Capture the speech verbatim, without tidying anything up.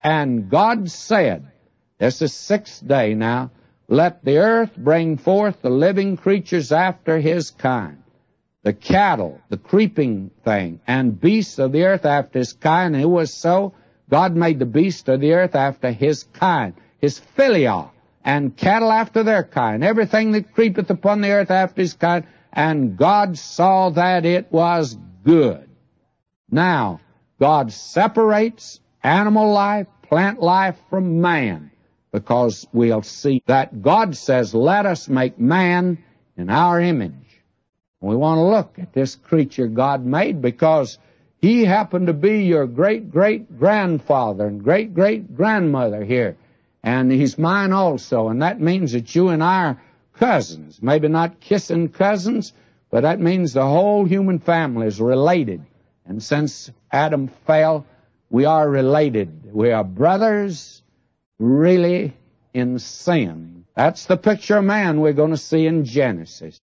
And God said, this is sixth day now, let the earth bring forth the living creatures after his kind, the cattle, the creeping thing, and beasts of the earth after his kind. And it was so. God made the beasts of the earth after his kind, his philia, and cattle after their kind, everything that creepeth upon the earth after his kind. And God saw that it was good. Now, God separates animal life, plant life from man, because we'll see that God says, let us make man in our image. We want to look at this creature God made because he happened to be your great-great-grandfather and great-great-grandmother here. And he's mine also, and that means that you and I are cousins. Maybe not kissing cousins, but that means the whole human family is related. And since Adam fell, we are related. We are brothers really in sin. That's the picture of man we're going to see in Genesis.